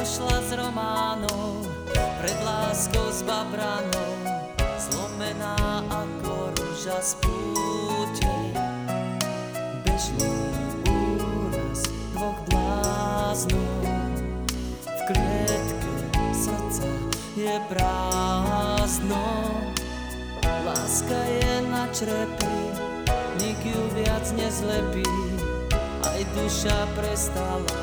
došla z románov, pred láskou s babranou, zlomená ako ruža z púti. Bežný úraz dvoch bláznov, v klietke srdca je prázdno. Láska je na črepy, nik ju viac nezlepí, aj duša prestala